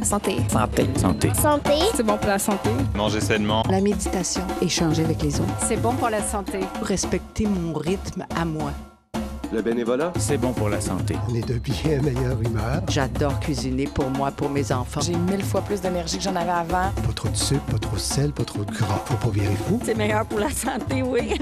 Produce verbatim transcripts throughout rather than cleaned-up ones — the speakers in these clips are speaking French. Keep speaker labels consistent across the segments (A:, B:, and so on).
A: Santé.
B: Santé.
C: Santé.
D: Santé.
A: C'est bon pour la santé.
C: Manger sainement.
E: La méditation. Échanger avec les autres.
F: C'est bon pour la santé.
E: Respecter mon rythme à moi.
G: Le bénévolat,
B: c'est bon pour la santé.
H: On est de bien meilleure humeur.
E: J'adore cuisiner pour moi, pour mes enfants.
F: J'ai mille fois plus d'énergie que j'en avais avant.
H: Pas trop de sucre, pas trop de sel, pas trop de gras. Faut pas virer fou.
F: C'est meilleur pour la santé, oui.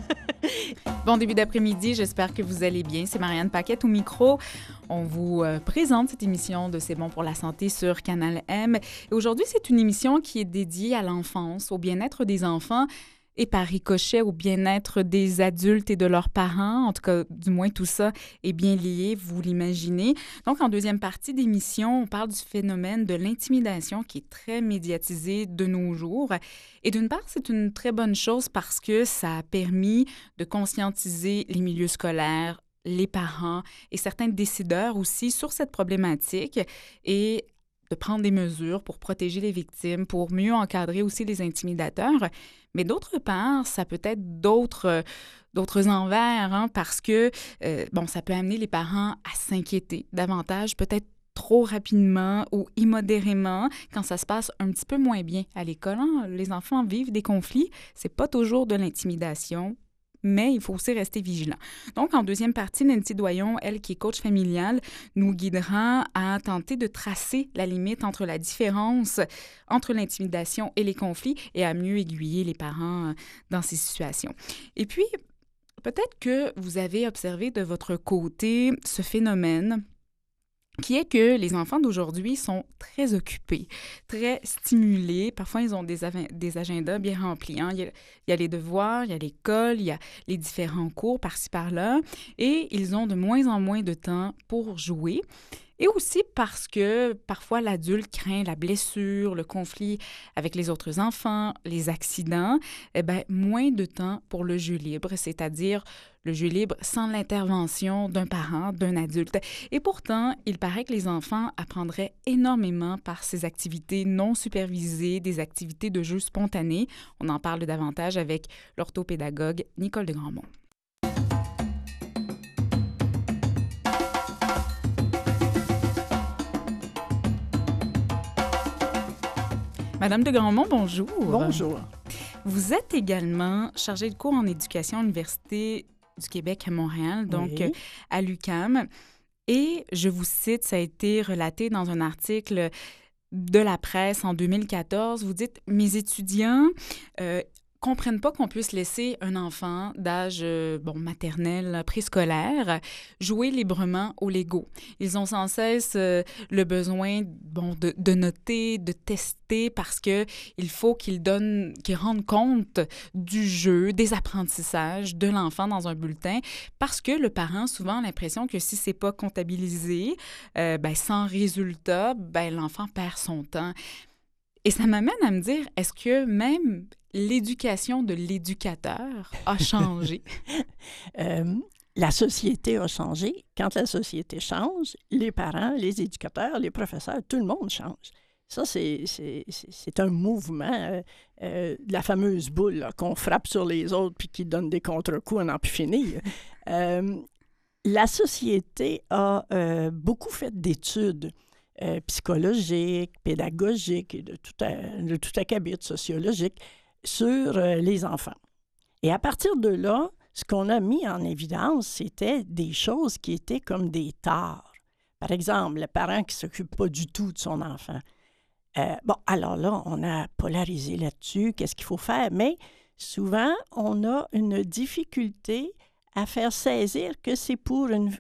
I: Bon début d'après-midi, j'espère que vous allez bien. C'est Marianne Paquette au micro. On vous euh, présente cette émission de C'est bon pour la santé sur Canal M. Et aujourd'hui, c'est une émission qui est dédiée à l'enfance, au bien-être des enfants et par ricochet au bien-être des adultes et de leurs parents. En tout cas, du moins, tout ça est bien lié, vous l'imaginez. Donc, en deuxième partie d'émission, on parle du phénomène de l'intimidation qui est très médiatisé de nos jours. Et d'une part, c'est une très bonne chose parce que ça a permis de conscientiser les milieux scolaires, les parents et certains décideurs aussi sur cette problématique et de prendre des mesures pour protéger les victimes, pour mieux encadrer aussi les intimidateurs. Mais d'autre part, ça peut être d'autres, euh, d'autres envers, hein, parce que, euh, bon, ça peut amener les parents à s'inquiéter davantage, peut-être trop rapidement ou immodérément quand ça se passe un petit peu moins bien à l'école. Hein. Les enfants vivent des conflits, c'est pas toujours de l'intimidation, mais il faut aussi rester vigilant. Donc, en deuxième partie, Nancy Doyon, elle qui est coach familial, nous guidera à tenter de tracer la limite entre la différence entre l'intimidation et les conflits et à mieux aiguiller les parents dans ces situations. Et puis, peut-être que vous avez observé de votre côté ce phénomène qui est que les enfants d'aujourd'hui sont très occupés, très stimulés. Parfois, ils ont des, av- des agendas bien remplis. Hein. Il y a, il y a les devoirs, il y a l'école, il y a les différents cours par-ci, par-là. Et ils ont de moins en moins de temps pour jouer. Et aussi parce que parfois l'adulte craint la blessure, le conflit avec les autres enfants, les accidents, eh bien, moins de temps pour le jeu libre, c'est-à-dire le jeu libre sans l'intervention d'un parent, d'un adulte. Et pourtant, il paraît que les enfants apprendraient énormément par ces activités non supervisées, des activités de jeu spontanées. On en parle davantage avec l'orthopédagogue Nicole de Grandmont. Madame de Grandmont, bonjour.
J: Bonjour.
I: Vous êtes également chargée de cours en éducation à l'Université du Québec à Montréal, donc oui. à l'U Q A M. Et je vous cite, ça a été relaté dans un article de la presse en deux mille quatorze. Vous dites « Mes étudiants euh, comprennent pas qu'on puisse laisser un enfant d'âge euh, bon, maternel, préscolaire, jouer librement au Lego. Ils ont sans cesse euh, le besoin bon, de, de noter, de tester parce qu'il faut qu'ils donnent, qu'ils rendent compte du jeu, des apprentissages de l'enfant dans un bulletin parce que le parent a souvent l'impression que si c'est pas comptabilisé, euh, ben, sans résultat, ben, l'enfant perd son temps. Et ça m'amène à me dire, est-ce que même l'éducation de l'éducateur a changé?
J: euh, la société a changé. Quand la société change, les parents, les éducateurs, les professeurs, tout le monde change. Ça, c'est, c'est, c'est un mouvement euh, euh, de la fameuse boule là, qu'on frappe sur les autres puis qui donne des contre-coups à n'en plus finir. euh, la société a euh, beaucoup fait d'études euh, psychologiques, pédagogiques et de tout, à, de tout acabit sociologique sur euh, les enfants. Et à partir de là, ce qu'on a mis en évidence, c'était des choses qui étaient comme des torts. Par exemple, le parent qui ne s'occupe pas du tout de son enfant. Euh, bon, alors là, on a polarisé là-dessus, qu'est-ce qu'il faut faire? Mais souvent, on a une difficulté à faire saisir que c'est pour une,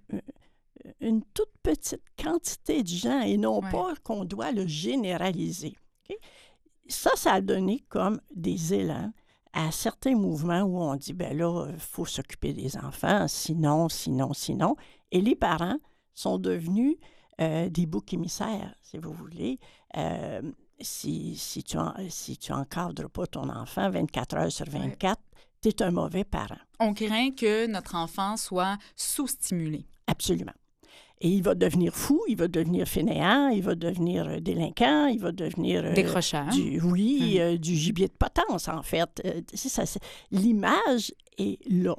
J: une toute petite quantité de gens et non ouais. pas qu'on doit le généraliser. Okay? Ça, ça a donné comme des élans à certains mouvements où on dit, bien là, il faut s'occuper des enfants, sinon, sinon, sinon. Et les parents sont devenus euh, des boucs émissaires, si vous voulez. Euh, si, si tu en, si tu encadres pas ton enfant vingt-quatre heures sur vingt-quatre, ouais. tu es un mauvais parent.
I: On craint que notre enfant soit sous-stimulé.
J: Absolument. Et il va devenir fou, il va devenir fainéant, il va devenir délinquant, il va devenir... Euh,
I: décrocheur.
J: Du, oui, mmh. euh, du gibier de potence, en fait. Euh, c'est ça, c'est, l'image est là.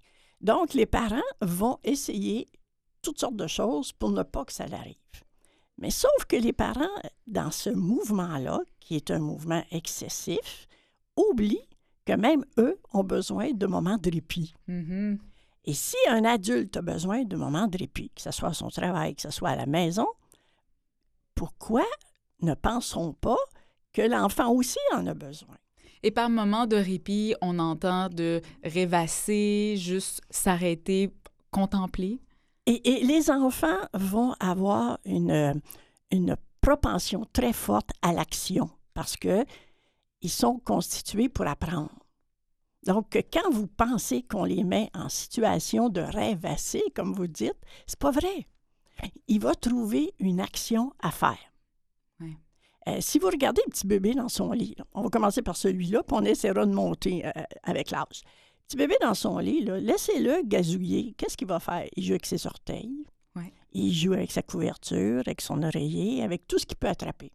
J: Donc, les parents vont essayer toutes sortes de choses pour ne pas que ça l'arrive. Mais sauf que les parents, dans ce mouvement-là, qui est un mouvement excessif, oublient que même eux ont besoin de moments de répit.
I: Mm-hmm.
J: Et si un adulte a besoin de moments de répit, que ce soit à son travail, que ce soit à la maison, pourquoi ne pensons pas que l'enfant aussi en a besoin?
I: Et par moment de répit, on entend de rêvasser, juste s'arrêter, contempler.
J: Et, et les enfants vont avoir une, une propension très forte à l'action parce qu'ils sont constitués pour apprendre. Donc, quand vous pensez qu'on les met en situation de rêvasser, comme vous dites, c'est pas vrai. Il va trouver une action à faire.
I: Oui.
J: Euh, si vous regardez le petit bébé dans son lit, là, on va commencer par celui-là, puis on essaiera de monter euh, avec l'âge. Petit bébé dans son lit, là, laissez-le gazouiller. Qu'est-ce qu'il va faire? Il joue avec ses orteils,
I: oui.
J: Il joue avec sa couverture, avec son oreiller, avec tout ce qu'il peut attraper.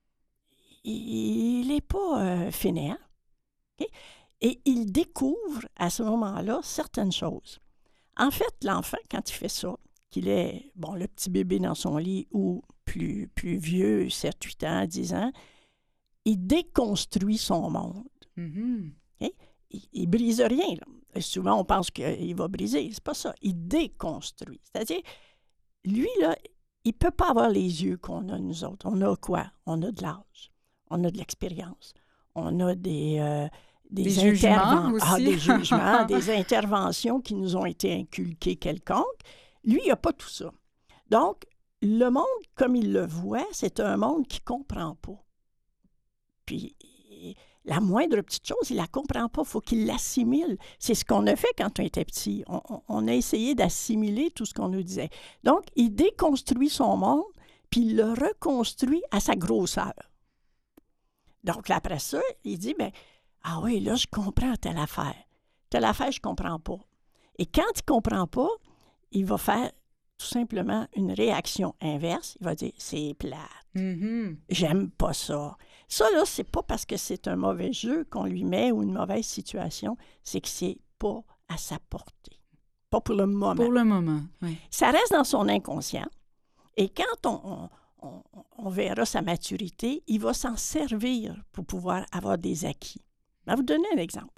J: Il n'est pas euh, fainéant. Okay? Et il découvre à ce moment-là certaines choses. En fait, l'enfant, quand il fait ça, qu'il est, bon, le petit bébé dans son lit ou plus, plus vieux, sept, huit ans, dix ans, il déconstruit son monde.
I: Mm-hmm.
J: Okay? Il ne brise rien. Là. Souvent, on pense qu'il va briser. C'est pas ça. Il déconstruit. C'est-à-dire, lui, là, il ne peut pas avoir les yeux qu'on a, nous autres. On a quoi? On a de l'âge. On a de l'expérience. On a des... Euh, Des,
I: des jugements aussi.
J: Ah, des jugements, des interventions qui nous ont été inculquées quelconques. Lui, il n'a pas tout ça. Donc, le monde, comme il le voit, c'est un monde qu'il ne comprend pas. Puis, la moindre petite chose, il ne la comprend pas. Il faut qu'il l'assimile. C'est ce qu'on a fait quand on était petit. On, on, on a essayé d'assimiler tout ce qu'on nous disait. Donc, il déconstruit son monde, puis il le reconstruit à sa grosseur. Donc, là, après ça, il dit, bien, ah oui, là, je comprends telle affaire. Telle affaire, je ne comprends pas. Et quand il ne comprend pas, il va faire tout simplement une réaction inverse. Il va dire, c'est plate.
I: Mm-hmm.
J: J'aime pas ça. Ça, là, c'est pas parce que c'est un mauvais jeu qu'on lui met ou une mauvaise situation, c'est que c'est pas à sa portée. Pas pour le moment.
I: Pour le moment, oui.
J: Ça reste dans son inconscient. Et quand on, on, on, on verra sa maturité, il va s'en servir pour pouvoir avoir des acquis. Je vais vous donner un exemple.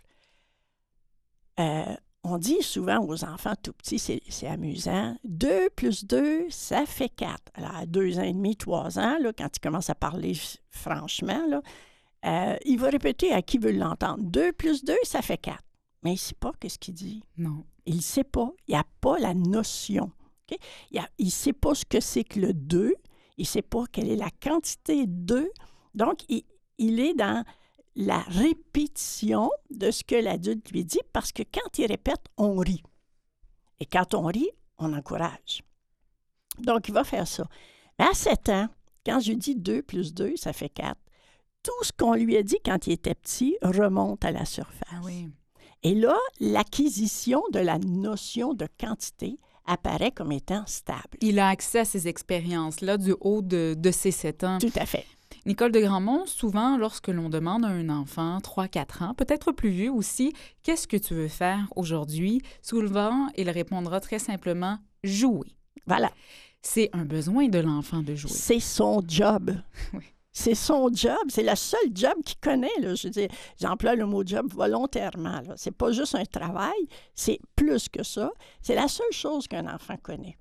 J: Euh, on dit souvent aux enfants tout petits, c'est, c'est amusant, deux plus deux, ça fait quatre. Alors, à deux ans et demi, trois ans, là, quand il commence à parler franchement, là, euh, il va répéter à qui veut l'entendre. deux plus deux, ça fait quatre. Mais il ne sait pas ce qu'il dit.
I: Non.
J: Il ne sait pas. Il n'a pas la notion. Okay? Il ne sait pas ce que c'est que le deux. Il ne sait pas quelle est la quantité de deux. Donc, il, il est dans la répétition de ce que l'adulte lui dit, parce que quand il répète, on rit. Et quand on rit, on encourage. Donc, il va faire ça. Mais à sept ans, quand je dis deux plus deux, ça fait quatre, tout ce qu'on lui a dit quand il était petit remonte à la surface.
I: Ah oui.
J: Et là, l'acquisition de la notion de quantité apparaît comme étant stable.
I: Il a accès à ces expériences-là du haut de, de ses sept ans.
J: Tout à fait.
I: Nicole de Grandmont, souvent, lorsque l'on demande à un enfant, trois quatre ans, peut-être plus vieux aussi, « Qu'est-ce que tu veux faire aujourd'hui? » Souvent, il répondra très simplement « Jouer ».
J: Voilà.
I: C'est un besoin de l'enfant de jouer.
J: C'est son job.
I: Oui.
J: C'est son job. C'est le seul job qu'il connaît. Là. Je veux dire, j'emploie le mot job volontairement. Là. C'est pas juste un travail, c'est plus que ça. C'est la seule chose qu'un enfant connaît.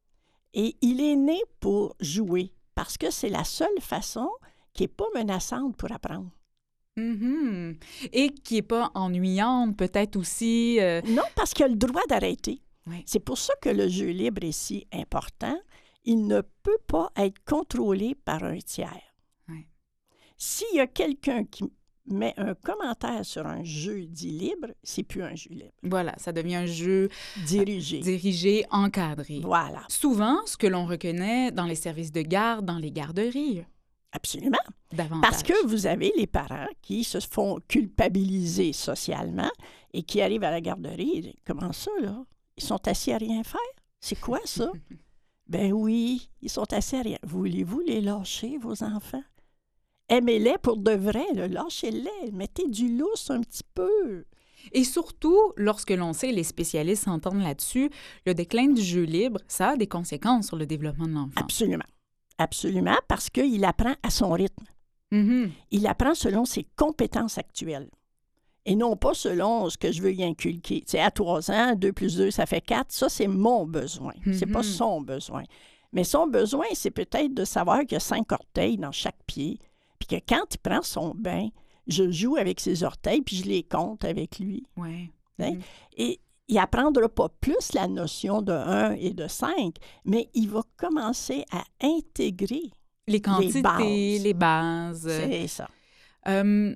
J: Et il est né pour jouer parce que c'est la seule façon qui n'est pas menaçante pour apprendre.
I: Mm-hmm. Et qui n'est pas ennuyante, peut-être aussi. Euh...
J: Non, parce qu'il a le droit d'arrêter.
I: Oui.
J: C'est pour ça que le jeu libre est si important. Il ne peut pas être contrôlé par un tiers.
I: Oui.
J: S'il y a quelqu'un qui met un commentaire sur un jeu dit libre, c'est plus un jeu libre.
I: Voilà, ça devient un jeu
J: dirigé,
I: euh, dirigé, encadré.
J: Voilà.
I: Souvent, ce que l'on reconnaît dans les services de garde, dans les garderies.
J: Absolument.
I: Davantage.
J: Parce que vous avez les parents qui se font culpabiliser socialement et qui arrivent à la garderie et disent, comment ça, là? Ils sont assis à rien faire? C'est quoi ça? Ben oui, ils sont assis à rien. Voulez-vous les lâcher, vos enfants? Aimez-les pour de vrai, là. Lâchez-les, mettez du lousse un petit peu.
I: Et surtout, lorsque l'on sait, les spécialistes s'entendent là-dessus, le déclin du jeu libre, ça a des conséquences sur le développement de l'enfant.
J: Absolument. absolument, parce qu'il apprend à son rythme.
I: Mm-hmm.
J: Il apprend selon ses compétences actuelles et non pas selon ce que je veux y inculquer. Tu sais, à trois ans, deux plus deux, ça fait quatre. Ça, c'est mon besoin. Mm-hmm. C'est pas son besoin. Mais son besoin, c'est peut-être de savoir qu'il y a cinq orteils dans chaque pied, puis que quand il prend son bain, je joue avec ses orteils, puis je les compte avec lui.
I: Ouais.
J: Hein?
I: Mm-hmm. Et
J: il n'apprendra pas plus la notion de un et de cinq, mais il va commencer à intégrer
I: les quantités, les bases. Les bases.
J: C'est ça.
I: Euh,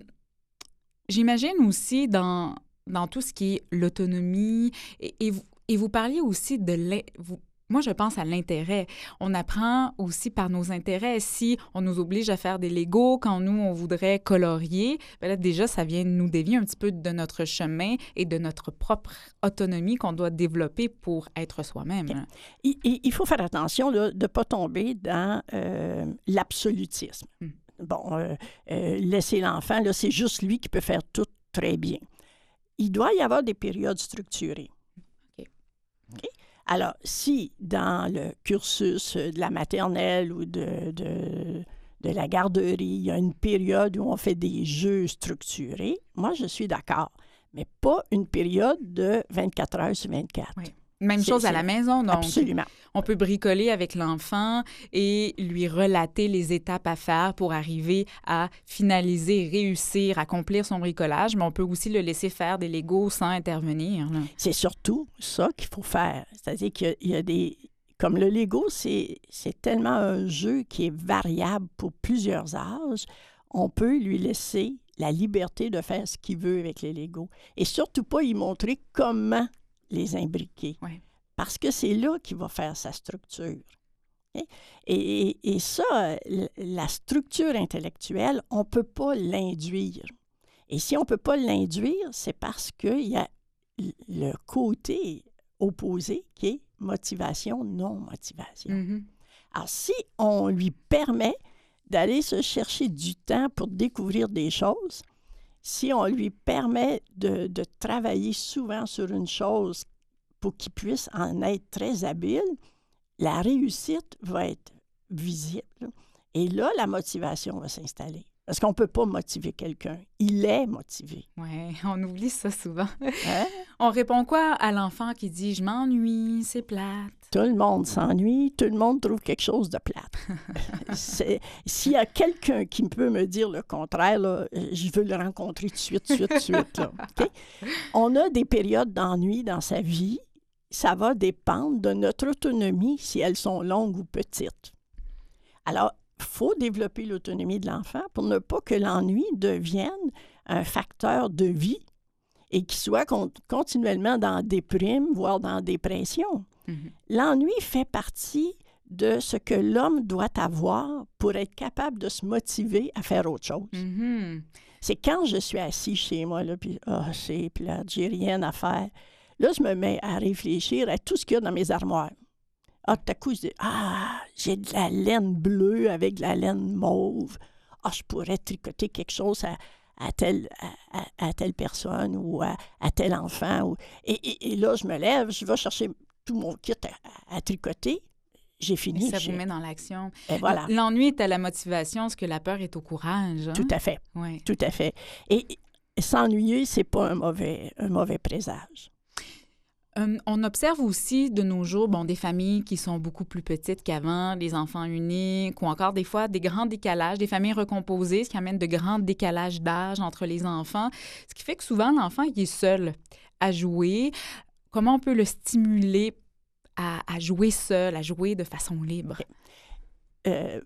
I: j'imagine aussi dans, dans tout ce qui est l'autonomie, et, et, vous, et vous parliez aussi de... l'in- vous, Moi, je pense à l'intérêt. On apprend aussi par nos intérêts. Si on nous oblige à faire des Legos quand nous, on voudrait colorier, bien là, déjà, ça vient nous dévier un petit peu de notre chemin et de notre propre autonomie qu'on doit développer pour être soi-même.
J: Okay. Il, il, il faut faire attention là, de ne pas tomber dans euh, l'absolutisme. Mm. Bon, euh, euh, laisser l'enfant, là, c'est juste lui qui peut faire tout très bien. Il doit y avoir des périodes structurées.
I: OK.
J: OK? Alors, si dans le cursus de la maternelle ou de, de, de la garderie, il y a une période où on fait des jeux structurés, moi, je suis d'accord, mais pas une période de vingt-quatre heures sur vingt-quatre.
I: Oui. Même c'est, chose c'est... à la maison, donc.
J: Absolument.
I: On peut bricoler avec l'enfant et lui relater les étapes à faire pour arriver à finaliser, réussir, accomplir son bricolage, mais on peut aussi le laisser faire des Legos sans intervenir. Là.
J: C'est surtout ça qu'il faut faire. C'est-à-dire qu'il y a, il y a des... Comme le Lego, c'est, c'est tellement un jeu qui est variable pour plusieurs âges, on peut lui laisser la liberté de faire ce qu'il veut avec les Legos. Et surtout pas y montrer comment les imbriquer.
I: Oui.
J: Parce que c'est là qu'il va faire sa structure. Et, et, et ça, la structure intellectuelle, on ne peut pas l'induire. Et si on ne peut pas l'induire, c'est parce qu'il y a le côté opposé qui est motivation, non-motivation.
I: Mm-hmm.
J: Alors, si on lui permet d'aller se chercher du temps pour découvrir des choses, si on lui permet de, de travailler souvent sur une chose pour qu'il puisse en être très habile, la réussite va être visible. Et là, la motivation va s'installer. Parce qu'on ne peut pas motiver quelqu'un. Il est motivé.
I: Oui, on oublie ça souvent.
J: Hein?
I: On répond quoi à l'enfant qui dit « je m'ennuie, c'est plate ».
J: Tout le monde s'ennuie, tout le monde trouve quelque chose de plate. C'est, s'il y a quelqu'un qui peut me dire le contraire, là, je veux le rencontrer tout de suite, tout de suite, tout de suite. Là. Okay? On a des périodes d'ennui dans sa vie. Ça va dépendre de notre autonomie, si elles sont longues ou petites. Alors, il faut développer l'autonomie de l'enfant pour ne pas que l'ennui devienne un facteur de vie et qu'il soit con- continuellement dans déprime, voire dans dépression.
I: Mm-hmm.
J: L'ennui fait partie de ce que l'homme doit avoir pour être capable de se motiver à faire autre chose.
I: Mm-hmm.
J: C'est quand je suis assis chez moi, là, puis oh, c'est plate, j'ai rien à faire. Là, je me mets à réfléchir à tout ce qu'il y a dans mes armoires. Ah, tout à coup, je dis, ah, j'ai de la laine bleue avec de la laine mauve. Ah, je pourrais tricoter quelque chose à, à, telle, à, à, à telle personne ou à, à tel enfant. Ou... Et, et, et là, je me lève, je vais chercher tout mon kit à, à tricoter. J'ai fini.
I: Et ça
J: j'ai...
I: vous met dans l'action.
J: Et voilà.
I: L'ennui est à la motivation, ce que la peur est au courage. Hein?
J: Tout à fait.
I: Oui.
J: Tout à fait. Et s'ennuyer, c'est pas un mauvais, un mauvais présage.
I: Um, on observe aussi de nos jours, bon, des familles qui sont beaucoup plus petites qu'avant, des enfants uniques ou encore des fois des grands décalages, des familles recomposées, ce qui amène de grands décalages d'âge entre les enfants, ce qui fait que souvent l'enfant il est seul à jouer. Comment on peut le stimuler à, à jouer seul, à jouer de façon libre?
J: Euh,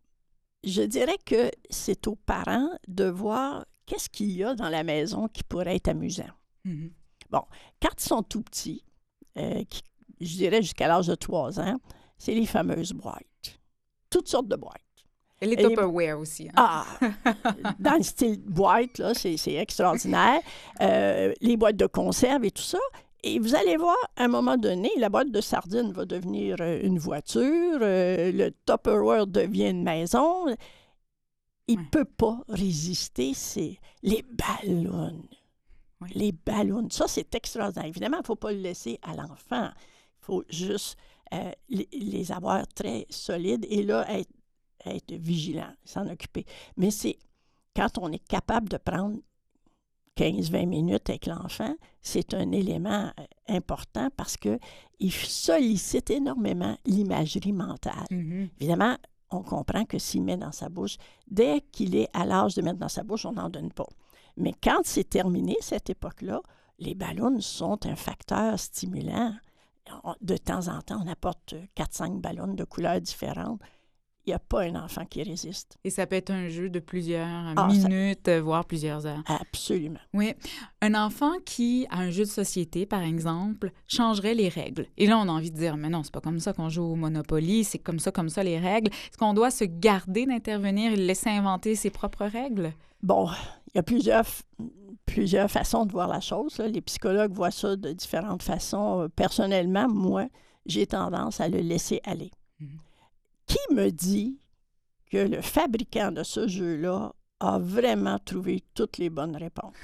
J: je dirais que c'est aux parents de voir qu'est-ce qu'il y a dans la maison qui pourrait être amusant.
I: Mm-hmm.
J: Bon, quand ils sont tout petits, euh, qui, je dirais jusqu'à l'âge de trois ans, c'est les fameuses boîtes. Toutes sortes de boîtes.
I: Et les Tupperware aussi. Hein?
J: Ah! Dans le style boîte, là, c'est, c'est extraordinaire. Euh, les boîtes de conserve et tout ça. Et vous allez voir, à un moment donné, la boîte de sardines va devenir euh, une voiture, euh, le Tupperware devient une maison. Il ne ouais. peut pas résister, c'est les ballons. Oui. Les ballons, ça, c'est extraordinaire. Évidemment, il ne faut pas le laisser à l'enfant. Il faut juste euh, les, les avoir très solides et là, être être vigilant, s'en occuper. Mais c'est quand on est capable de prendre quinze à vingt minutes avec l'enfant, c'est un élément important parce qu'il sollicite énormément l'imagerie mentale.
I: Mm-hmm.
J: Évidemment, on comprend que s'il met dans sa bouche, dès qu'il est à l'âge de mettre dans sa bouche, on n'en donne pas. Mais quand c'est terminé, cette époque-là, les ballons sont un facteur stimulant. De temps en temps, on apporte quatre à cinq ballons de couleurs différentes. Il n'y a pas un enfant qui résiste.
I: Et ça peut être un jeu de plusieurs
J: ah,
I: minutes, ça... voire plusieurs heures.
J: Absolument.
I: Oui. Un enfant qui a un jeu de société, par exemple, changerait les règles. Et là, on a envie de dire, mais non, c'est pas comme ça qu'on joue au Monopoly, c'est comme ça, comme ça, les règles. Est-ce qu'on doit se garder d'intervenir et laisser inventer ses propres règles?
J: Bon, il y a plusieurs, plusieurs façons de voir la chose. Là. Les psychologues voient ça de différentes façons. Personnellement, moi, j'ai tendance à le laisser aller. Mm-hmm. Qui me dit que le fabricant de ce jeu-là a vraiment trouvé toutes les bonnes réponses?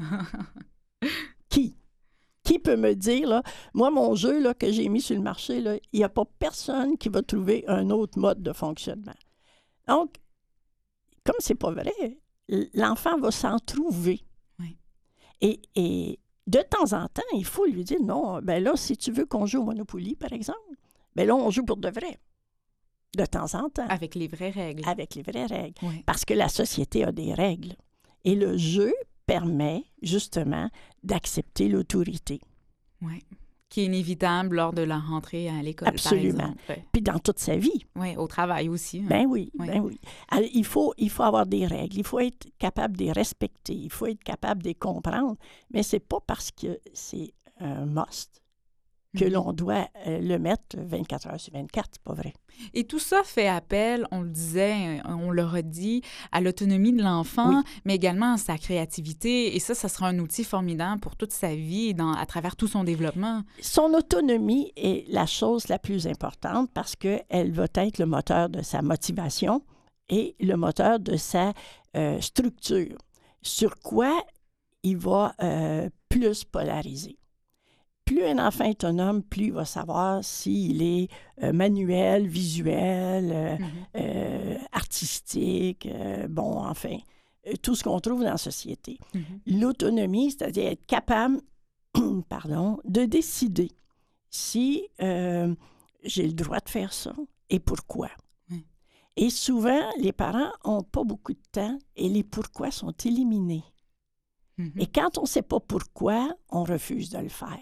J: Qui? Qui peut me dire, là, moi, mon jeu là, que j'ai mis sur le marché, là, il n'y a pas personne qui va trouver un autre mode de fonctionnement. Donc, comme c'est pas vrai, l'enfant va s'en trouver.
I: Oui.
J: Et, et de temps en temps, il faut lui dire, non, ben là, si tu veux qu'on joue au Monopoly, par exemple, ben là, on joue pour de vrai. De temps en temps.
I: Avec les vraies règles.
J: Avec les vraies règles.
I: Oui.
J: Parce que la société a des règles. Et le jeu permet, justement, d'accepter l'autorité.
I: Oui. Qui est inévitable lors de la rentrée à l'école,
J: Absolument.
I: par exemple.
J: Puis dans toute sa vie.
I: Oui, au travail aussi. Hein.
J: Ben oui,
I: oui.
J: ben oui. Alors, il faut, il faut avoir des règles. Il faut être capable de les respecter. Il faut être capable de les comprendre. Mais c'est pas parce que c'est un must que l'on doit euh, le mettre vingt-quatre heures sur vingt-quatre, c'est pas vrai.
I: Et tout ça fait appel, on le disait, on le redit, à l'autonomie de l'enfant, oui. mais également à sa créativité. Et ça, ça sera un outil formidable pour toute sa vie, dans, à travers tout son développement.
J: Son autonomie est la chose la plus importante parce qu'elle va être le moteur de sa motivation et le moteur de sa euh, structure. Sur quoi il va euh, plus polariser. Plus un enfant est autonome, plus il va savoir s'il est euh, manuel, visuel, euh, mm-hmm. euh, artistique, euh, bon, enfin, euh, tout ce qu'on trouve dans la société. Mm-hmm. L'autonomie, c'est-à-dire être capable, pardon, de décider si euh, j'ai le droit de faire ça et pourquoi. Mm. Et souvent, les parents n'ont pas beaucoup de temps et les pourquoi sont éliminés. Mm-hmm. Et quand on ne sait pas pourquoi, on refuse de le faire.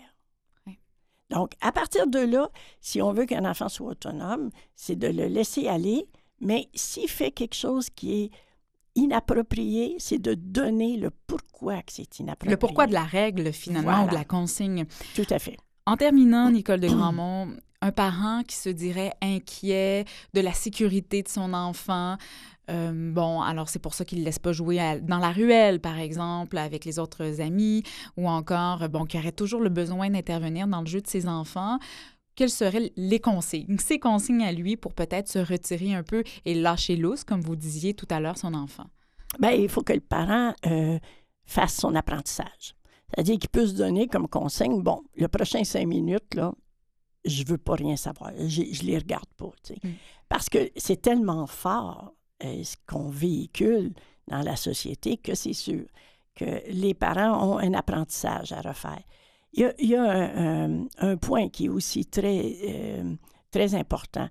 J: Donc, à partir de là, si on veut qu'un enfant soit autonome, c'est de le laisser aller, mais s'il fait quelque chose qui est inapproprié, c'est de donner le pourquoi que c'est inapproprié.
I: Le pourquoi de la règle, finalement,
J: voilà.
I: ou de la consigne.
J: Tout à fait.
I: En terminant, Nicole de Grandmont, un parent qui se dirait inquiet de la sécurité de son enfant, Euh, bon, alors c'est pour ça qu'il ne laisse pas jouer à, dans la ruelle, par exemple, avec les autres amis, ou encore, bon, qui aurait toujours le besoin d'intervenir dans le jeu de ses enfants. Quelles seraient les consignes, ses consignes à lui pour peut-être se retirer un peu et lâcher lousse, comme vous disiez tout à l'heure, son enfant?
J: Bien, il faut que le parent euh, fasse son apprentissage. C'est-à-dire qu'il peut se donner comme consigne, bon, le prochain cinq minutes, là, je ne veux pas rien savoir, je ne les regarde pas, tu sais. Mm. Parce que c'est tellement fort ce qu'on véhicule dans la société, que c'est sûr que les parents ont un apprentissage à refaire. Il y a, il y a un, un, un point qui est aussi très, euh, très important.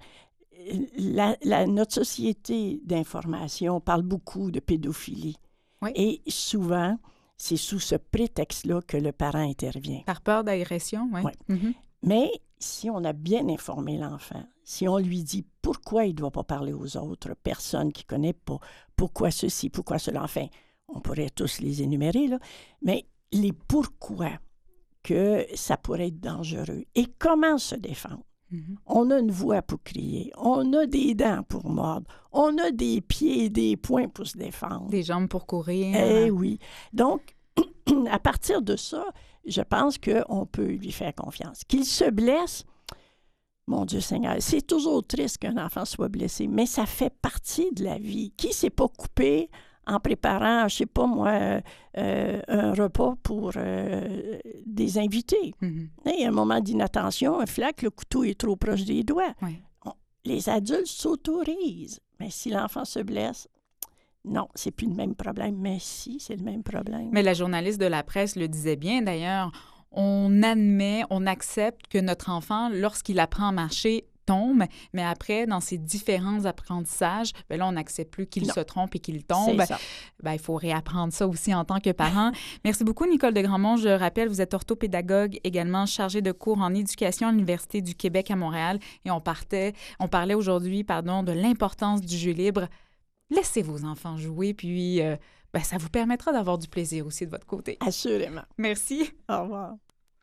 J: La, la, notre société d'information parle beaucoup de pédophilie.
I: Oui.
J: Et souvent, c'est sous ce prétexte-là que le parent intervient.
I: Par peur d'agression, oui.
J: Oui.
I: Mm-hmm.
J: Mais si on a bien informé l'enfant, si on lui dit pourquoi il ne doit pas parler aux autres personnes qu'il ne connaît pas, pourquoi ceci, pourquoi cela, enfin, on pourrait tous les énumérer, là, mais les pourquoi que ça pourrait être dangereux et comment se défendre. Mm-hmm. On a une voix pour crier, on a des dents pour mordre, on a des pieds et des poings pour se défendre.
I: Des jambes pour courir.
J: Eh oui. Donc, à partir de ça, je pense qu'on peut lui faire confiance. Qu'il se blesse, mon Dieu Seigneur, c'est toujours triste qu'un enfant soit blessé, mais ça fait partie de la vie. Qui ne s'est pas coupé en préparant, je ne sais pas moi, euh, un repas pour euh, des invités? Mm-hmm. Il y a un moment d'inattention, un flac, le couteau est trop proche des doigts.
I: Oui.
J: On, les adultes s'autorisent. Mais si l'enfant se blesse, non, c'est plus le même problème. Mais si, c'est le même problème.
I: Mais la journaliste de la presse le disait bien, d'ailleurs. On admet, on accepte que notre enfant, lorsqu'il apprend à marcher, tombe, mais après, dans ses différents apprentissages, bien là, on n'accepte plus qu'il
J: non.
I: se trompe et qu'il tombe.
J: C'est ça.
I: Bien, il faut réapprendre ça aussi en tant que parent. Merci beaucoup, Nicole de Grandmont. Je rappelle, vous êtes orthopédagogue, également chargée de cours en éducation à l'Université du Québec à Montréal. Et on, partait, on parlait aujourd'hui, pardon, de l'importance du jeu libre. Laissez vos enfants jouer, puis euh, ben, ça vous permettra d'avoir du plaisir aussi de votre côté.
J: Assurément.
I: Merci.
J: Au revoir.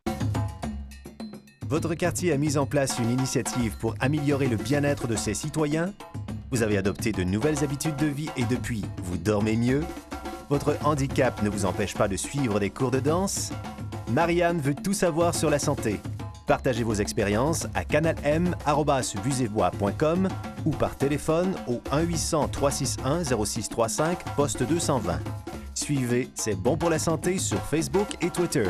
A: Votre quartier a mis en place une initiative pour améliorer le bien-être de ses citoyens? Vous avez adopté de nouvelles habitudes de vie et depuis, vous dormez mieux? Votre handicap ne vous empêche pas de suivre des cours de danse? Marianne veut tout savoir sur la santé. Partagez vos expériences à canal m arobase vusevoix point com ou par téléphone au un huit cents, trois six un, zéro six trois cinq, poste deux cent vingt. Suivez C'est bon pour la santé sur Facebook et Twitter.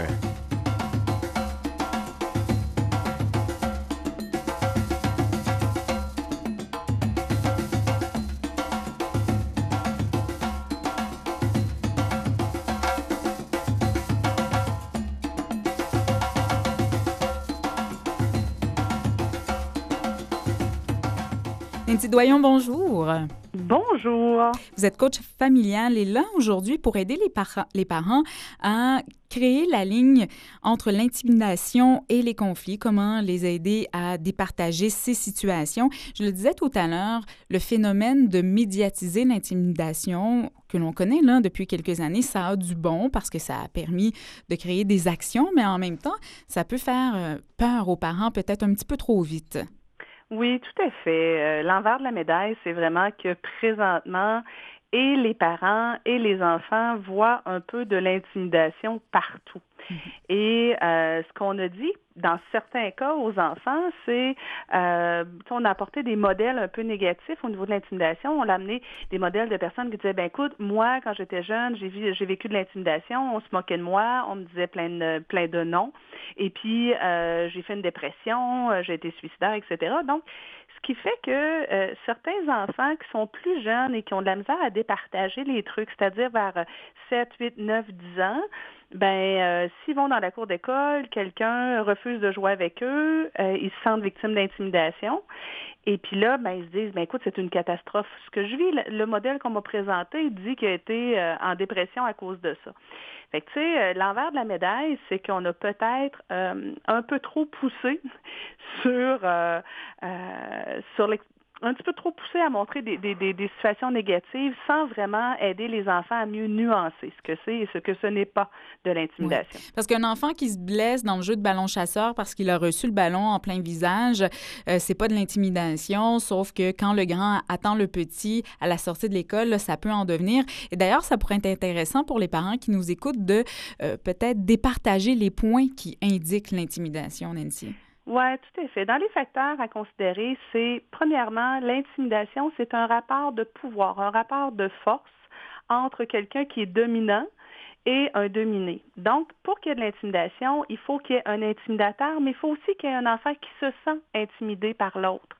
I: Nancy Doyon, bonjour.
B: Bonjour.
I: Vous êtes coach familial et là aujourd'hui pour aider les, par- les parents à créer la ligne entre l'intimidation et les conflits, comment les aider à départager ces situations. Je le disais tout à l'heure, le phénomène de médiatiser l'intimidation que l'on connaît là depuis quelques années, ça a du bon parce que ça a permis de créer des actions, mais en même temps, ça peut faire peur aux parents peut-être un petit peu trop vite.
B: Oui, tout à fait. Euh, l'envers de la médaille, c'est vraiment que présentement, et les parents et les enfants voient un peu de l'intimidation partout. Mm-hmm. Et euh, ce qu'on a dit dans certains cas aux enfants, c'est euh, on a apporté des modèles un peu négatifs au niveau de l'intimidation. On a amené des modèles de personnes qui disaient, ben écoute, moi, quand j'étais jeune, j'ai, vu, j'ai vécu de l'intimidation, on se moquait de moi, on me disait plein de, plein de noms, et puis euh, j'ai fait une dépression, j'ai été suicidaire, et cetera. Donc, ce qui fait que euh, certains enfants qui sont plus jeunes et qui ont de la misère à départager les trucs, c'est-à-dire vers sept, huit, neuf, dix ans, ben euh, s'ils vont dans la cour d'école, quelqu'un refuse de jouer avec eux, euh, ils se sentent victimes d'intimidation. Et puis là, ben, ils se disent, ben écoute, c'est une catastrophe. Ce que je vis, le, le modèle qu'on m'a présenté, il dit qu'il a été euh, en dépression à cause de ça. Fait que, tu sais, euh, l'envers de la médaille, c'est qu'on a peut-être euh, un peu trop poussé sur, euh, euh, sur l'ex- un petit peu trop poussé à montrer des, des, des, des situations négatives sans vraiment aider les enfants à mieux nuancer ce que c'est et ce que ce n'est pas de l'intimidation.
I: Oui. Parce qu'un enfant qui se blesse dans le jeu de ballon chasseur parce qu'il a reçu le ballon en plein visage, euh, c'est pas de l'intimidation, sauf que quand le grand attend le petit à la sortie de l'école, là, ça peut en devenir. Et d'ailleurs, ça pourrait être intéressant pour les parents qui nous écoutent de euh, peut-être départager les points qui indiquent l'intimidation, Nancy.
B: Oui, tout à fait. Dans les facteurs à considérer, c'est, premièrement, l'intimidation, c'est un rapport de pouvoir, un rapport de force entre quelqu'un qui est dominant et un dominé. Donc, pour qu'il y ait de l'intimidation, il faut qu'il y ait un intimidateur, mais il faut aussi qu'il y ait un enfant qui se sent intimidé par l'autre.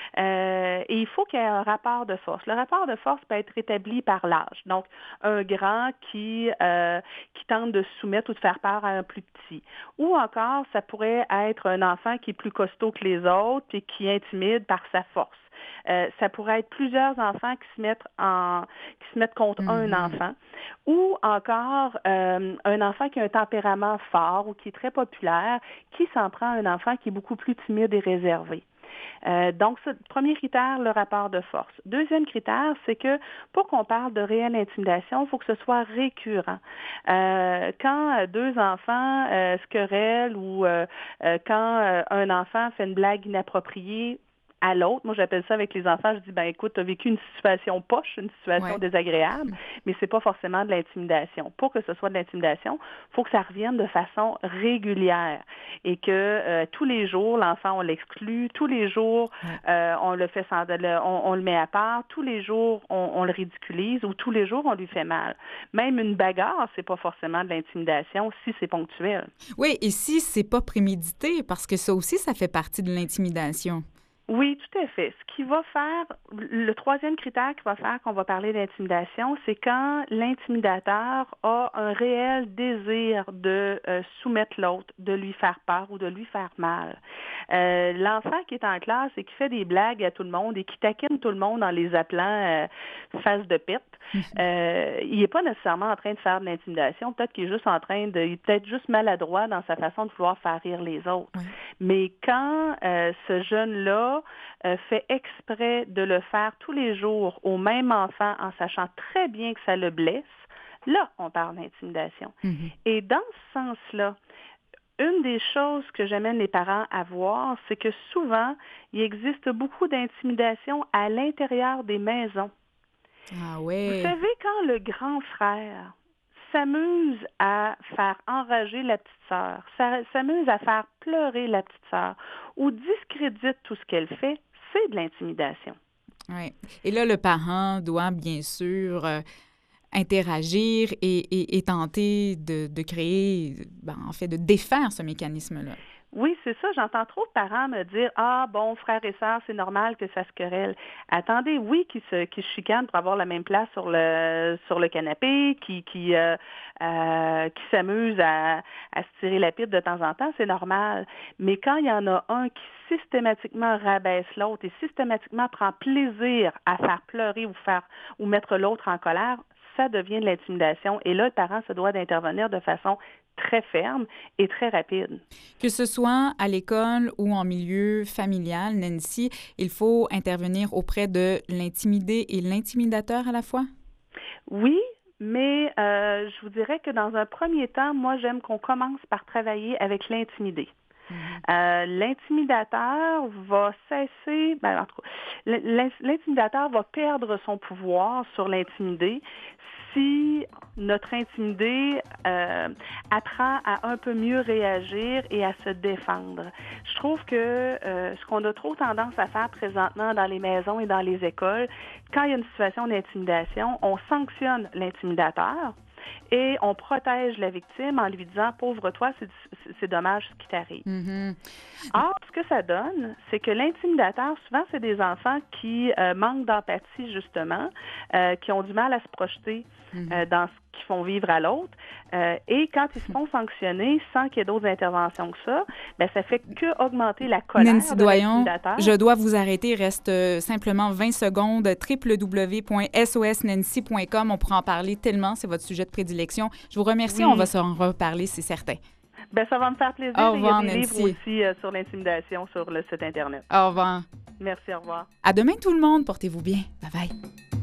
B: Euh, et il faut qu'il y ait un rapport de force. Le rapport de force peut être établi par l'âge. Donc, un grand qui, euh, qui tente de se soumettre ou de faire peur à un plus petit. Ou encore, ça pourrait être un enfant qui est plus costaud que les autres et qui intimide par sa force. Euh, ça pourrait être plusieurs enfants qui se mettent en qui se mettent contre mm-hmm. un enfant, ou encore euh, un enfant qui a un tempérament fort ou qui est très populaire, qui s'en prend à un enfant qui est beaucoup plus timide et réservé. Euh, donc, ce premier critère, le rapport de force. Deuxième critère, c'est que pour qu'on parle de réelle intimidation, il faut que ce soit récurrent. Euh, quand deux enfants euh, se querellent ou euh, euh, quand euh, un enfant fait une blague inappropriée à l'autre. Moi, j'appelle ça avec les enfants, je dis, ben écoute, tu as vécu une situation poche, une situation ouais. désagréable, mais c'est pas forcément de l'intimidation. Pour que ce soit de l'intimidation, il faut que ça revienne de façon régulière et que euh, tous les jours, l'enfant, on l'exclut, tous les jours, ouais. euh, on le fait sans, le, on, on le met à part, tous les jours, on, on le ridiculise ou tous les jours, on lui fait mal. Même une bagarre, c'est pas forcément de l'intimidation si c'est ponctuel.
I: Oui, et si c'est pas prémédité, parce que ça aussi, ça fait partie de l'intimidation.
B: Oui, tout à fait. Ce qui va faire, le troisième critère qui va faire qu'on va parler d'intimidation, c'est quand l'intimidateur a un réel désir de euh, soumettre l'autre, de lui faire peur ou de lui faire mal. Euh, l'enfant qui est en classe et qui fait des blagues à tout le monde et qui taquine tout le monde en les appelant euh, face de pite, euh, il n'est pas nécessairement en train de faire de l'intimidation. Peut-être qu'il est juste en train de, il est peut-être juste maladroit dans sa façon de vouloir faire rire les autres. Oui. Mais quand euh, ce jeune-là euh, fait exprès de le faire tous les jours au même enfant en sachant très bien que ça le blesse, là, on parle d'intimidation. Mm-hmm. Et dans ce sens-là, une des choses que j'amène les parents à voir, c'est que souvent, il existe beaucoup d'intimidation à l'intérieur des maisons.
I: Ah ouais.
B: Vous savez, quand le grand frère s'amuse à faire enrager la petite sœur, s'amuse à faire pleurer la petite sœur ou discrédite tout ce qu'elle fait, c'est de l'intimidation.
I: Oui. Et là, le parent doit bien sûr euh, interagir et, et, et tenter de, de créer, ben, en fait, de défaire ce mécanisme-là.
B: Oui, c'est ça. J'entends trop de parents me dire « Ah, bon, frères et sœurs, c'est normal que ça se querelle. » Attendez, oui, qu'ils se, qu'ils se chicanent pour avoir la même place sur le sur le canapé, qui qui, euh, euh, qui s'amusent à, à se tirer la pipe de temps en temps, c'est normal. Mais quand il y en a un qui systématiquement rabaisse l'autre et systématiquement prend plaisir à faire pleurer ou faire ou mettre l'autre en colère, ça devient de l'intimidation. Et là, le parent se doit d'intervenir de façon très ferme et très rapide.
I: Que ce soit à l'école ou en milieu familial, Nancy, il faut intervenir auprès de l'intimidé et l'intimidateur à la fois?
B: Oui, mais euh, je vous dirais que dans un premier temps, moi, j'aime qu'on commence par travailler avec l'intimidé. Mmh. Euh, l'intimidateur va cesser, ben, en tout cas, l'intimidateur va perdre son pouvoir sur l'intimidé si notre intimidé euh, apprend à un peu mieux réagir et à se défendre. Je trouve que euh, ce qu'on a trop tendance à faire présentement dans les maisons et dans les écoles, quand il y a une situation d'intimidation, on sanctionne l'intimidateur et on protège la victime en lui disant « Pauvre toi, c'est, c'est dommage ce qui t'arrive. Mm-hmm. » Or, ce que ça donne, c'est que l'intimidateur, souvent, c'est des enfants qui euh, manquent d'empathie, justement, euh, qui ont du mal à se projeter mm-hmm. euh, dans ce qu'ils font vivre à l'autre. Euh, et quand ils se font sanctionner sans qu'il y ait d'autres interventions que ça, ben, ça fait que augmenter la colère
I: Nancy
B: de
I: Doyon,
B: l'intimidateur.
I: Je dois vous arrêter. Il reste euh, simplement vingt secondes. w w w point s o s nancy point com. On pourra en parler tellement. C'est votre sujet de prédilection. Je vous remercie. Oui. On va s'en reparler, c'est certain.
B: Ben, ça va me faire plaisir.
I: Au revoir,
B: Il y a des
I: Nancy.
B: livres aussi euh, sur l'intimidation sur le site Internet.
I: Au revoir.
B: Merci, au revoir.
I: À demain tout le monde. Portez-vous bien. Bye bye.